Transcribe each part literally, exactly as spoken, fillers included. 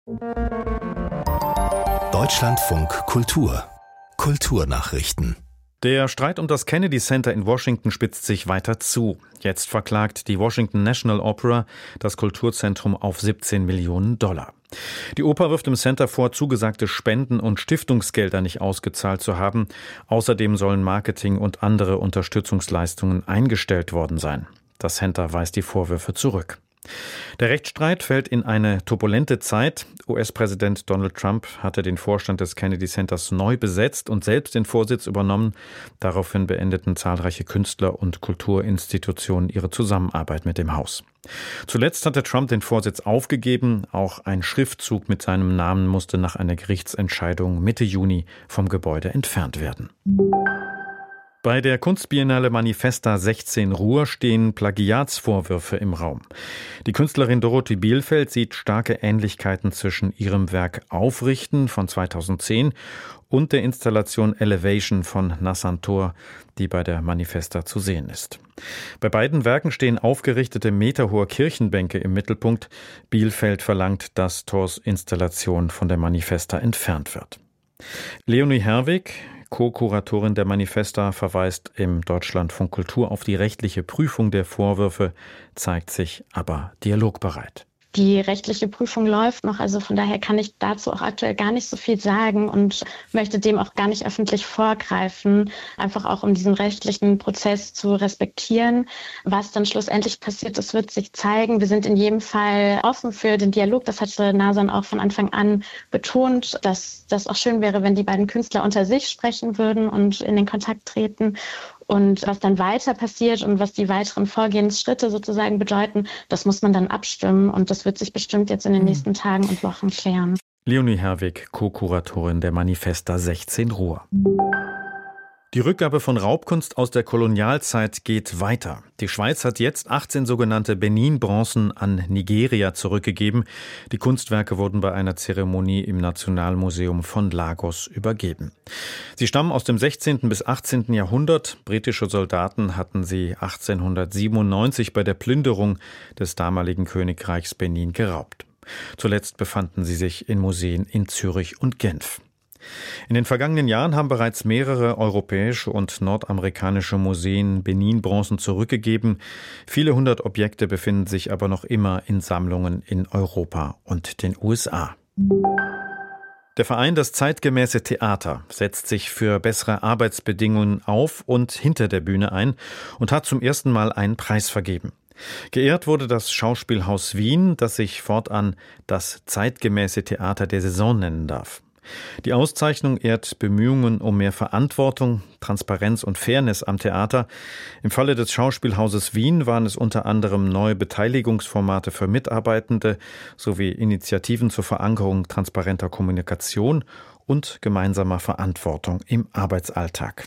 Deutschlandfunk Kultur. Kulturnachrichten. Der Streit um das Kennedy Center in Washington spitzt sich weiter zu. Jetzt verklagt die Washington National Opera das Kulturzentrum auf siebzehn Millionen Dollar. Die Oper wirft dem Center vor, zugesagte Spenden und Stiftungsgelder nicht ausgezahlt zu haben. Außerdem sollen Marketing und andere Unterstützungsleistungen eingestellt worden sein. Das Center weist die Vorwürfe zurück. Der Rechtsstreit fällt in eine turbulente Zeit. U S-Präsident Donald Trump hatte den Vorstand des Kennedy Centers neu besetzt und selbst den Vorsitz übernommen. Daraufhin beendeten zahlreiche Künstler und Kulturinstitutionen ihre Zusammenarbeit mit dem Haus. Zuletzt hatte Trump den Vorsitz aufgegeben. Auch ein Schriftzug mit seinem Namen musste nach einer Gerichtsentscheidung Mitte Juni vom Gebäude entfernt werden. Bei der Kunstbiennale Manifesta sechzehn Ruhr stehen Plagiatsvorwürfe im Raum. Die Künstlerin Dorothee Bielfeld sieht starke Ähnlichkeiten zwischen ihrem Werk Aufrichten von zweitausendzehn und der Installation Elevation von Nassan Tor, die bei der Manifesta zu sehen ist. Bei beiden Werken stehen aufgerichtete meterhohe Kirchenbänke im Mittelpunkt. Bielfeld verlangt, dass Tors Installation von der Manifesta entfernt wird. Leonie Herwig, Co-Kuratorin der Manifesta, verweist im Deutschlandfunk Kultur auf die rechtliche Prüfung der Vorwürfe, zeigt sich aber dialogbereit. Die rechtliche Prüfung läuft noch, also von daher kann ich dazu auch aktuell gar nicht so viel sagen und möchte dem auch gar nicht öffentlich vorgreifen, einfach auch um diesen rechtlichen Prozess zu respektieren. Was dann schlussendlich passiert, das wird sich zeigen. Wir sind in jedem Fall offen für den Dialog. Das hatte Nasan auch von Anfang an betont, dass das auch schön wäre, wenn die beiden Künstler unter sich sprechen würden und in den Kontakt treten. Und was dann weiter passiert und was die weiteren Vorgehensschritte sozusagen bedeuten, das muss man dann abstimmen. Und das wird sich bestimmt jetzt in den nächsten Tagen und Wochen klären. Leonie Herwig, Co-Kuratorin der Manifesta sechzehn Ruhr. Die Rückgabe von Raubkunst aus der Kolonialzeit geht weiter. Die Schweiz hat jetzt achtzehn sogenannte Benin-Bronzen an Nigeria zurückgegeben. Die Kunstwerke wurden bei einer Zeremonie im Nationalmuseum von Lagos übergeben. Sie stammen aus dem sechzehnten bis achtzehnten Jahrhundert. Britische Soldaten hatten sie achtzehnhundertsiebenundneunzig bei der Plünderung des damaligen Königreichs Benin geraubt. Zuletzt befanden sie sich in Museen in Zürich und Genf. In den vergangenen Jahren haben bereits mehrere europäische und nordamerikanische Museen Benin-Bronzen zurückgegeben. Viele hundert Objekte befinden sich aber noch immer in Sammlungen in Europa und den U S A. Der Verein Das zeitgemäße Theater setzt sich für bessere Arbeitsbedingungen auf und hinter der Bühne ein und hat zum ersten Mal einen Preis vergeben. Geehrt wurde das Schauspielhaus Wien, das sich fortan das zeitgemäße Theater der Saison nennen darf. Die Auszeichnung ehrt Bemühungen um mehr Verantwortung, Transparenz und Fairness am Theater. Im Falle des Schauspielhauses Wien waren es unter anderem neue Beteiligungsformate für Mitarbeitende sowie Initiativen zur Verankerung transparenter Kommunikation und gemeinsamer Verantwortung im Arbeitsalltag.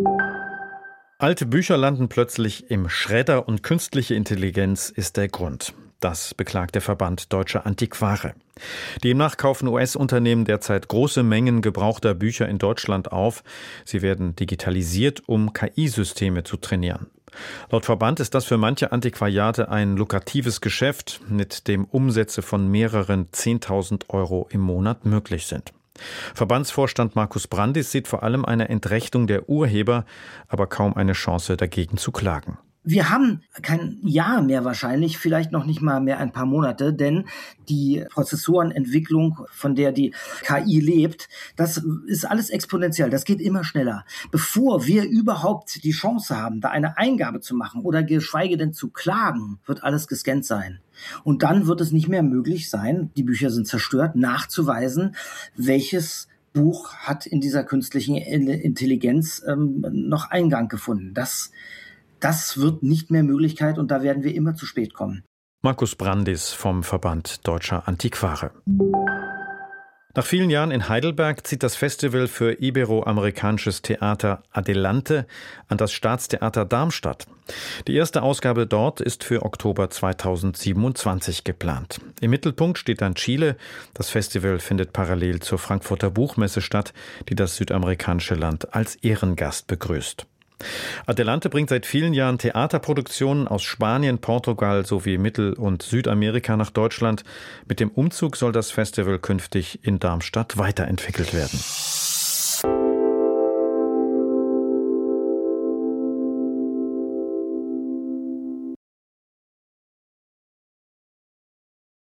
Alte Bücher landen plötzlich im Schredder und künstliche Intelligenz ist der Grund. Das beklagt der Verband Deutscher Antiquare. Demnach kaufen U S-Unternehmen derzeit große Mengen gebrauchter Bücher in Deutschland auf. Sie werden digitalisiert, um K I-Systeme zu trainieren. Laut Verband ist das für manche Antiquariate ein lukratives Geschäft, mit dem Umsätze von mehreren zehntausend Euro im Monat möglich sind. Verbandsvorstand Markus Brandis sieht vor allem eine Entrechtung der Urheber, aber kaum eine Chance dagegen zu klagen. Wir haben kein Jahr mehr wahrscheinlich, vielleicht noch nicht mal mehr ein paar Monate, denn die Prozessorenentwicklung, von der die K I lebt, das ist alles exponentiell, das geht immer schneller. Bevor wir überhaupt die Chance haben, da eine Eingabe zu machen oder geschweige denn zu klagen, wird alles gescannt sein. Und dann wird es nicht mehr möglich sein, die Bücher sind zerstört, nachzuweisen, welches Buch hat in dieser künstlichen Intelligenz ähm, noch Eingang gefunden. Das Das wird nicht mehr Möglichkeit und da werden wir immer zu spät kommen. Markus Brandis vom Verband Deutscher Antiquare. Nach vielen Jahren in Heidelberg zieht das Festival für iberoamerikanisches Theater Adelante an das Staatstheater Darmstadt. Die erste Ausgabe dort ist für Oktober zweitausendsiebenundzwanzig geplant. Im Mittelpunkt steht dann Chile. Das Festival findet parallel zur Frankfurter Buchmesse statt, die das südamerikanische Land als Ehrengast begrüßt. Adelante bringt seit vielen Jahren Theaterproduktionen aus Spanien, Portugal sowie Mittel- und Südamerika nach Deutschland. Mit dem Umzug soll das Festival künftig in Darmstadt weiterentwickelt werden.